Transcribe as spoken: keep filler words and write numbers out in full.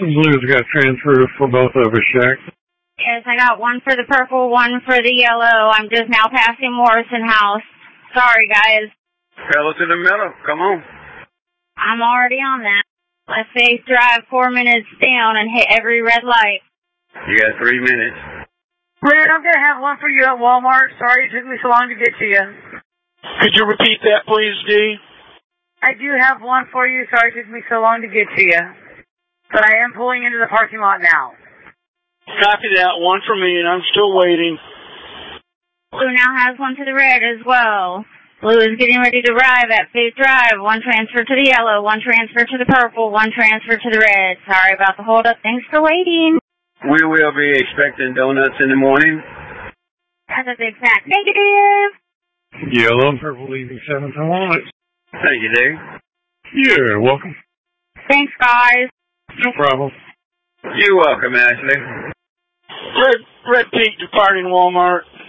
Blues got transferred for both of us, Shaq. Yes, I got one for the purple, one for the yellow. I'm just now passing Morrison House. Sorry, guys. Pedal to the metal. Come on. I'm already on that. Let's say drive four minutes down and hit every red light. You got three minutes. Red, I'm going to have one for you at Walmart. Sorry it took me so long to get to you. Could you repeat that, please, Dee? I do have one for you. Sorry it took me so long to get to you. But I am pulling into the parking lot now. Copy that. One for me, and I'm still waiting. Blue now has one to the red as well. Blue is getting ready to arrive at Faith Drive. One transfer to the yellow, one transfer to the purple, one transfer to the red. Sorry about the hold up. Thanks for waiting. We will be expecting donuts in the morning. That's a big fat negative. Yellow and purple leaving seventh and Walnut. Thank you, Dave. You're welcome. Thanks, guys. No problem. You're welcome, Ashley. Red, red Pink departing Walmart.